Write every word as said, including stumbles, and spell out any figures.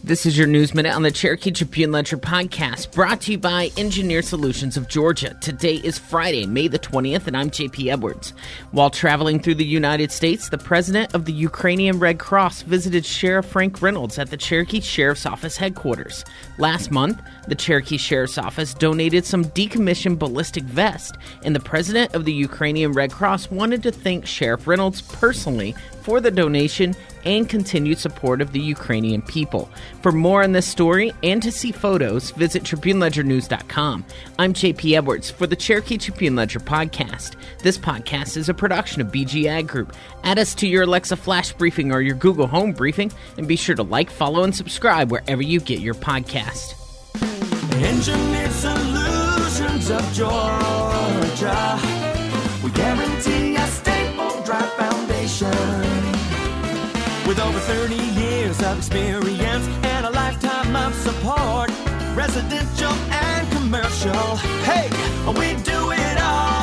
This is your News Minute on the Cherokee Tribune Ledger podcast, brought to you by Engineer Solutions of Georgia. Today is Friday, May the twentieth, and I'm J P Edwards. While traveling through the United States, the president of the Ukrainian Red Cross visited Sheriff Frank Reynolds at the Cherokee Sheriff's Office headquarters. Last month, the Cherokee Sheriff's Office donated some decommissioned ballistic vests, and the president of the Ukrainian Red Cross wanted to thank Sheriff Reynolds personally for the donation and continued support of the Ukrainian people. For more on this story and to see photos, visit Tribune Ledger News dot com. I'm J P Edwards for the Cherokee Tribune Ledger podcast. This podcast is a production of B G Ag Group. Add us to your Alexa Flash Briefing or your Google Home Briefing, and be sure to like, follow, and subscribe wherever you get your podcast. Engineered Solutions of Georgia. We guarantee a stable, dry foundation. With over thirty years of experience and a lifetime of support, residential and commercial. Hey, we do it all.